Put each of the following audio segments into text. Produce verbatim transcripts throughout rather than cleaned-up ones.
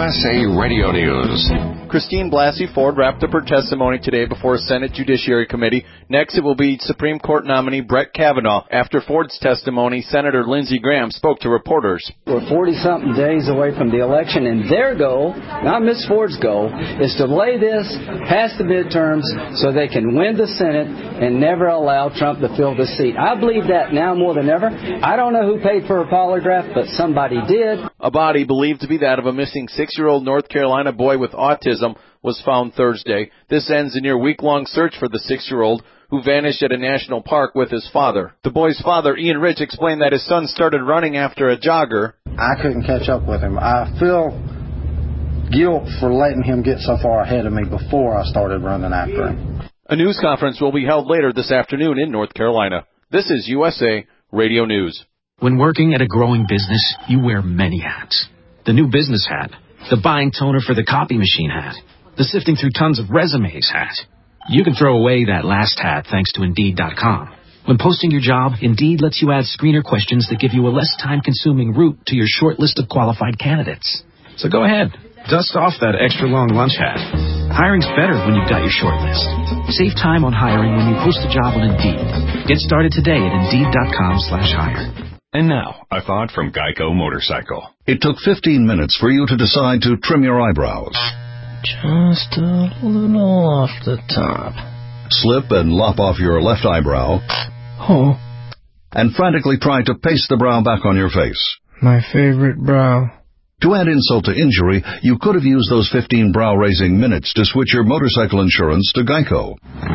S A Radio News. Christine Blasey Ford wrapped up her testimony today before a Senate Judiciary Committee. Next, it will be Supreme Court nominee Brett Kavanaugh. After Ford's testimony, Senator Lindsey Graham spoke to reporters. We're forty-something days away from the election, and their goal, not Miz Ford's goal, is to delay this, pass the midterms, so they can win the Senate and never allow Trump to fill the seat. I believe that now more than ever. I don't know who paid for a polygraph, but somebody did. A body believed to be that of a missing six-year-old North Carolina boy with autism was found Thursday. This ends a near week-long search for the six-year-old who vanished at a national park with his father. The boy's father, Ian Rich, explained that his son started running after a jogger. I couldn't catch up with him. I feel guilt for letting him get so far ahead of me before I started running after him. A news conference will be held later this afternoon in North Carolina. This is U S A Radio News. When working at a growing business, you wear many hats. The new business hat, the buying toner for the copy machine hat, the sifting through tons of resumes hat. You can throw away that last hat thanks to Indeed dot com. When posting your job, Indeed lets you add screener questions that give you a less time-consuming route to your short list of qualified candidates. So go ahead, dust off that extra long lunch hat. Hiring's better when you've got your short list. Save time on hiring when you post a job on Indeed. Get started today at Indeed dot com slash hire. And now, a thought from Geico Motorcycle. It took fifteen minutes for you to decide to trim your eyebrows. Just a little off the top. Slip and lop off your left eyebrow. Oh. And frantically try to paste the brow back on your face. My favorite brow. To add insult to injury, you could have used those fifteen brow-raising minutes to switch your motorcycle insurance to Geico.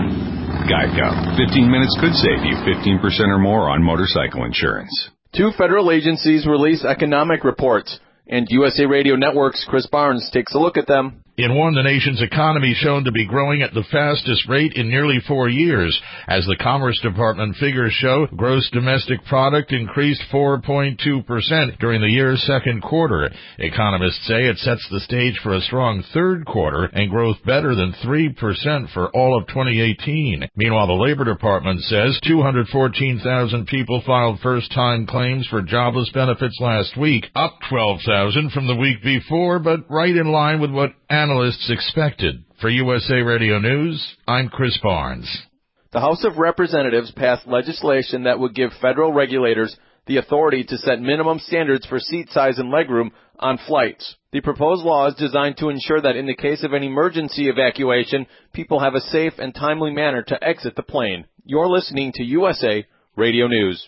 Geico. fifteen minutes could save you fifteen percent or more on motorcycle insurance. Two federal agencies release economic reports, and U S A Radio Network's Chris Barnes takes a look at them. In one, the nation's economy shown to be growing at the fastest rate in nearly four years. As the Commerce Department figures show, gross domestic product increased four point two percent during the year's second quarter. Economists say it sets the stage for a strong third quarter and growth better than three percent for all of twenty eighteen. Meanwhile, the Labor Department says two hundred fourteen thousand people filed first-time claims for jobless benefits last week, up twelve thousand from the week before, but right in line with what analysts expected. For U S A Radio News, I'm Chris Barnes. The House of Representatives passed legislation that would give federal regulators the authority to set minimum standards for seat size and legroom on flights. The proposed law is designed to ensure that in the case of an emergency evacuation, people have a safe and timely manner to exit the plane. You're listening to U S A Radio News.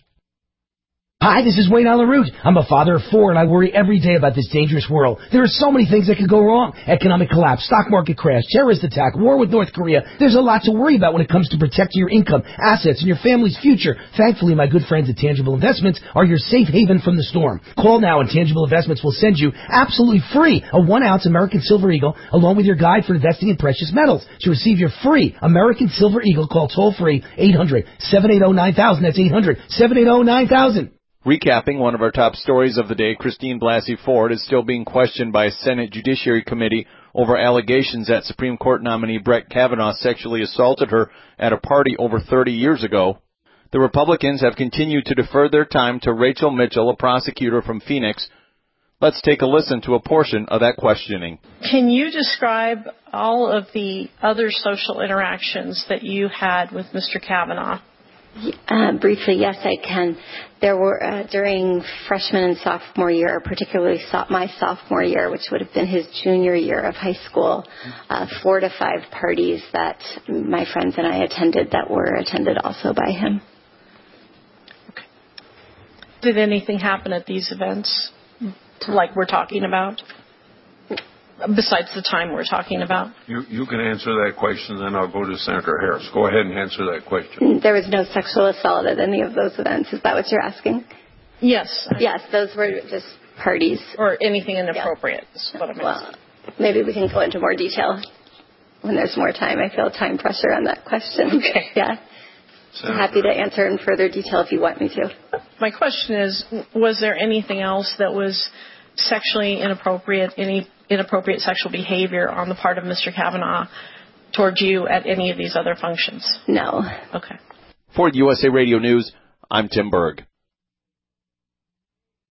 Hi, this is Wayne Alaroot. I'm a father of four, and I worry every day about this dangerous world. There are so many things that could go wrong. Economic collapse, stock market crash, terrorist attack, war with North Korea. There's a lot to worry about when it comes to protecting your income, assets, and your family's future. Thankfully, my good friends at Tangible Investments are your safe haven from the storm. Call now, and Tangible Investments will send you absolutely free a one-ounce American Silver Eagle along with your guide for investing in precious metals. To receive your free American Silver Eagle, call toll-free eight hundred, seven eight zero, nine thousand. That's eight hundred, seven eight zero, nine thousand. Recapping one of our top stories of the day, Christine Blasey Ford is still being questioned by a Senate Judiciary Committee over allegations that Supreme Court nominee Brett Kavanaugh sexually assaulted her at a party over thirty years ago. The Republicans have continued to defer their time to Rachel Mitchell, a prosecutor from Phoenix. Let's take a listen to a portion of that questioning. Can you describe all of the other social interactions that you had with Mister Kavanaugh? Uh, briefly, yes, I can. There were, uh, during freshman and sophomore year, particularly so- my sophomore year, which would have been his junior year of high school, uh, four to five parties that my friends and I attended that were attended also by him. Okay. Did anything happen at these events, like we're talking about? Besides the time we're talking about? You, you can answer that question, then I'll go to Senator Harris. Go ahead and answer that question. There was no sexual assault at any of those events. Is that what you're asking? Yes. Yes, those were just parties. Or anything inappropriate is what I'm well, maybe we can go into more detail when there's more time. I feel time pressure on that question. Okay. Yeah. Senator. I'm happy to answer in further detail if you want me to. My question is, was there anything else that was sexually inappropriate, any inappropriate sexual behavior on the part of Mister Kavanaugh towards you at any of these other functions? No. Okay. For U S A Radio News, I'm Tim Berg.